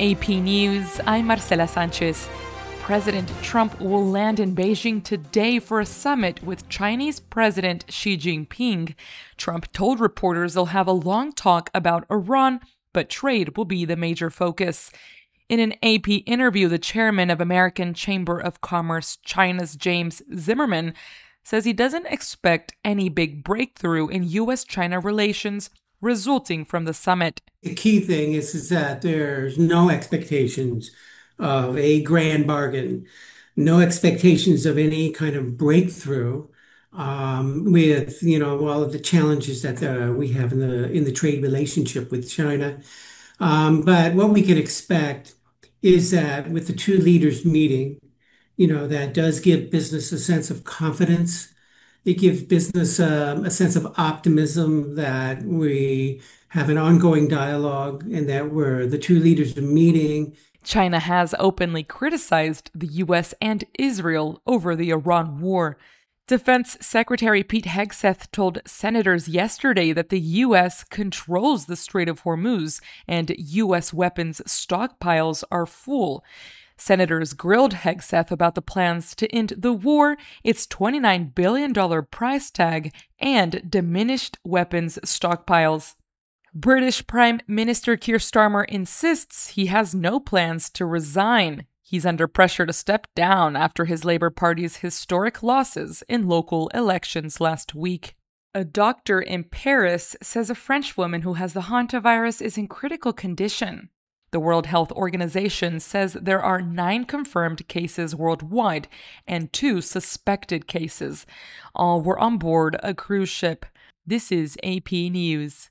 AP News, I'm Marcela Sanchez. President Trump will land in Beijing today for a summit with Chinese President Xi Jinping. Trump told reporters they'll have a long talk about Iran, but trade will be the major focus. In an AP interview, the chairman of American Chamber of Commerce China's James Zimmerman says he doesn't expect any big breakthrough in U.S.-China relations resulting from the summit. The key thing is that there's no expectations of a grand bargain, no expectations of any kind of breakthrough with all of the challenges that we have in the trade relationship with China. But what we can expect is that with the two leaders meeting, that does give business a sense of confidence. It gives business a sense of optimism that we have an ongoing dialogue and that the two leaders are meeting. China has openly criticized the U.S. and Israel over the Iran war. Defense Secretary Pete Hegseth told senators yesterday that the U.S. controls the Strait of Hormuz and U.S. weapons stockpiles are full. Senators grilled Hegseth about the plans to end the war, its $29 billion price tag, and diminished weapons stockpiles. British Prime Minister Keir Starmer insists he has no plans to resign. He's under pressure to step down after his Labour Party's historic losses in local elections last week. A doctor in Paris says a French woman who has the hantavirus is in critical condition. The World Health Organization says there are 9 confirmed cases worldwide and 2 suspected cases. All were on board a cruise ship. This is AP News.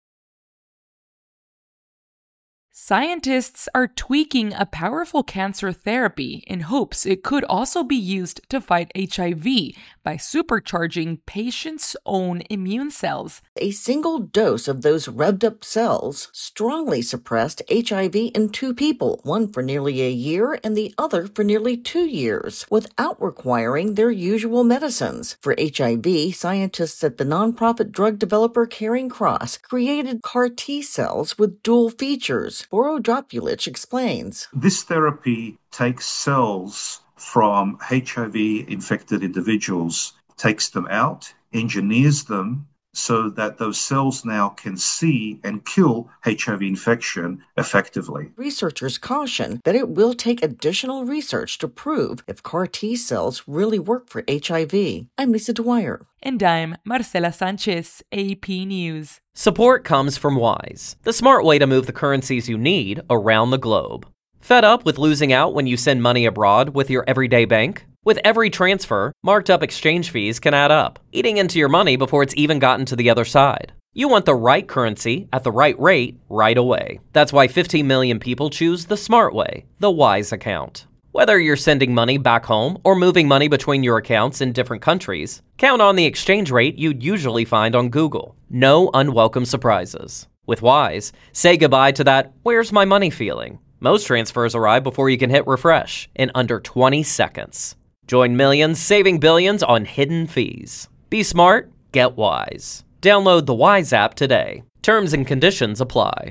Scientists are tweaking a powerful cancer therapy in hopes it could also be used to fight HIV by supercharging patients' own immune cells. A single dose of those revved-up cells strongly suppressed HIV in 2 people, one for nearly a year and the other for nearly 2 years, without requiring their usual medicines. For HIV, scientists at the nonprofit drug developer Caring Cross created CAR T cells with dual features. Boro Dropulich explains. This therapy takes cells from HIV-infected individuals, takes them out, engineers them so that those cells now can see and kill HIV infection effectively. Researchers caution that it will take additional research to prove if CAR T cells really work for HIV. I'm Lisa Dwyer. And I'm Marcela Sanchez, AP News. Support comes from Wise, the smart way to move the currencies you need around the globe. Fed up with losing out when you send money abroad with your everyday bank? With every transfer, marked up exchange fees can add up, eating into your money before it's even gotten to the other side. You want the right currency at the right rate right away. That's why 15 million people choose the smart way, the Wise account. Whether you're sending money back home or moving money between your accounts in different countries, count on the exchange rate you'd usually find on Google. No unwelcome surprises. With Wise, say goodbye to that "where's my money" feeling. Most transfers arrive before you can hit refresh in under 20 seconds. Join millions saving billions on hidden fees. Be smart, get Wise. Download the Wise app today. Terms and conditions apply.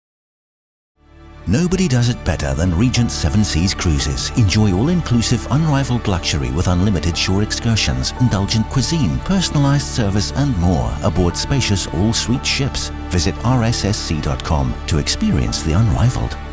Nobody does it better than Regent Seven Seas Cruises. Enjoy all-inclusive, unrivaled luxury with unlimited shore excursions, indulgent cuisine, personalized service and more aboard spacious all-suite ships. Visit rssc.com to experience the unrivaled.